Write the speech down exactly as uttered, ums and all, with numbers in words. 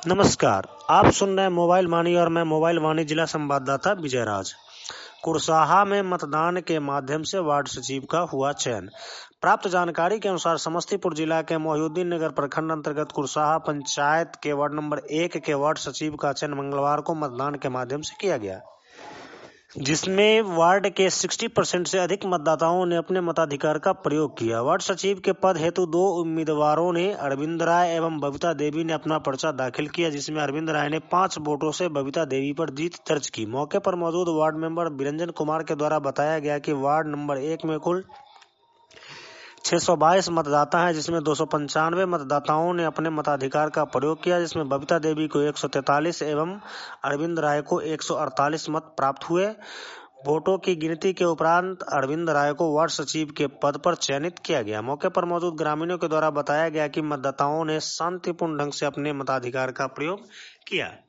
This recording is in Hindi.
नमस्कार, आप सुन रहे हैं मोबाइल वाणी और मैं मोबाइल वाणी जिला संवाददाता विजय राज। कुरसाहा में मतदान के माध्यम से वार्ड सचिव का हुआ चयन। प्राप्त जानकारी के अनुसार समस्तीपुर जिला के मोहिउद्दीन नगर प्रखंड अंतर्गत कुरसाहा पंचायत के वार्ड नंबर एक के वार्ड सचिव का चयन मंगलवार को मतदान के माध्यम से किया गया, जिसमें वार्ड के साठ परसेंट से अधिक मतदाताओं ने अपने मताधिकार का प्रयोग किया। वार्ड सचिव के पद हेतु दो उम्मीदवारों ने अरविंद राय एवं बबीता देवी ने अपना पर्चा दाखिल किया, जिसमें अरविंद राय ने पांच वोटों से बबीता देवी पर जीत दर्ज की। मौके पर मौजूद वार्ड मेंबर बिरंजन कुमार के द्वारा बताया गया कि वार्ड नंबर एक में कुल छह सौ बाईस मतदाता हैं, जिसमें दो सौ पंचानवे मतदाताओं ने अपने मताधिकार का प्रयोग किया, जिसमें बबीता देवी को एक सौ तैंतालीस एवं अरविंद राय को एक सौ अड़तालीस मत प्राप्त हुए। वोटों की गिनती के उपरांत अरविंद राय को वार्ड सचिव के पद पर चयनित किया गया। मौके पर मौजूद ग्रामीणों के द्वारा बताया गया कि मतदाताओं ने शांतिपूर्ण ढंग से अपने मताधिकार का प्रयोग किया।